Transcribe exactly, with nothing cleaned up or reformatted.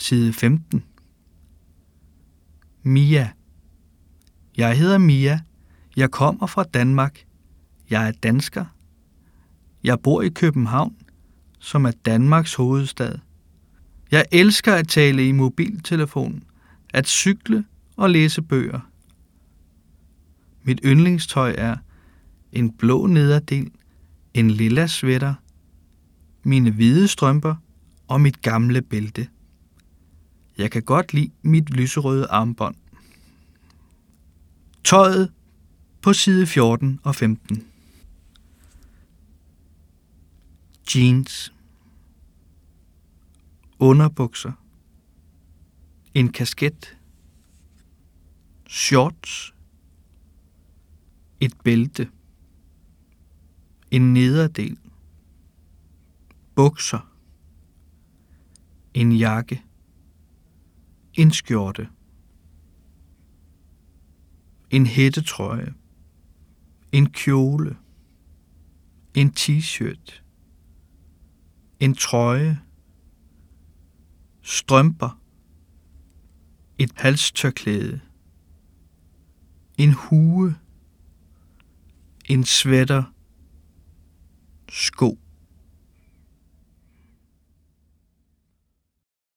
Side femten. Mia. Jeg hedder Mia. Jeg kommer fra Danmark. Jeg er dansker. Jeg bor i København, som er Danmarks hovedstad. Jeg elsker at tale i mobiltelefon, at cykle og læse bøger. Mit yndlingstøj er en blå nederdel, en lilla sweater, mine hvide strømper og mit gamle bælte. Jeg kan godt lide mit lyserøde armbånd. Tøjet på side fjorten og femten. Jeans, underbukser, en kasket, shorts, et bælte, en nederdel, bukser, en jakke, en skjorte, en hættetrøje, en kjole, en t-shirt, en trøje, strømper, et halstørklæde, en hue, en sweater, sko.